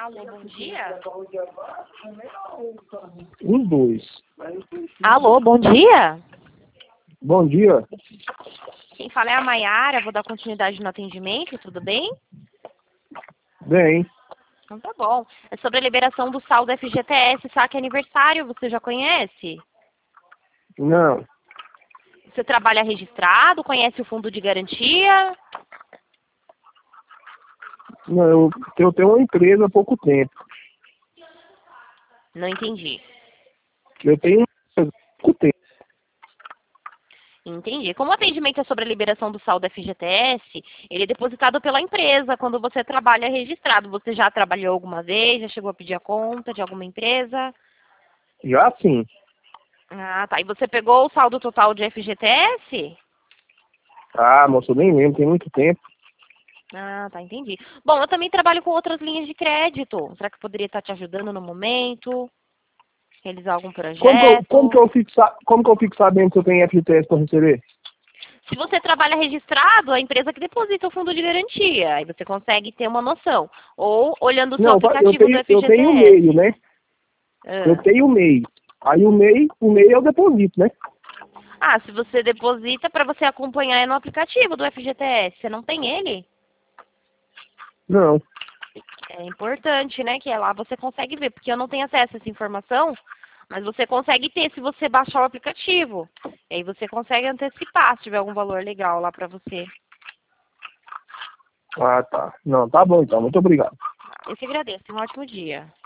Alô, bom dia. Os dois. Alô, bom dia. Bom dia. Quem fala é a Maiara, vou dar continuidade no atendimento, tudo bem? Bem, Então tá bom. É sobre a liberação do saldo FGTS, saque aniversário, você já conhece? não. Você trabalha registrado, conhece o fundo de garantia? Não, eu tenho uma empresa há pouco tempo. Não entendi. Eu tenho uma empresa há pouco tempo. Entendi. Como o atendimento é sobre a liberação do saldo FGTS, ele é depositado pela empresa quando você trabalha registrado. Você já trabalhou alguma vez? Já chegou a pedir a conta de alguma empresa? Já sim. Ah, tá. E você pegou o saldo total de FGTS? Ah, moço, eu nem lembro, tem muito tempo. Ah, tá, entendi. Bom, eu também trabalho com outras linhas de crédito. Será que eu poderia estar te ajudando no momento? Realizar algum projeto? Como que eu fico sabendo se eu tenho FGTS para receber? Se você trabalha registrado, a empresa que deposita o fundo de garantia, aí você consegue ter uma noção. Ou olhando o seu Não, aplicativo do eu tenho o MEI, FGTS. né? Eu Ah. tenho o MEI. Aí o MEI eu deposito, né? Ah, se você deposita, para você acompanhar é no aplicativo do FGTS. Você não tem ele? Não. É importante, né? Que é lá você consegue ver, porque eu não tenho acesso a essa informação, mas você consegue ter se você baixar o aplicativo. E aí você consegue antecipar se tiver algum valor legal lá para você. Ah, tá. Não, tá bom então. Muito obrigado. Eu que agradeço. Um ótimo dia.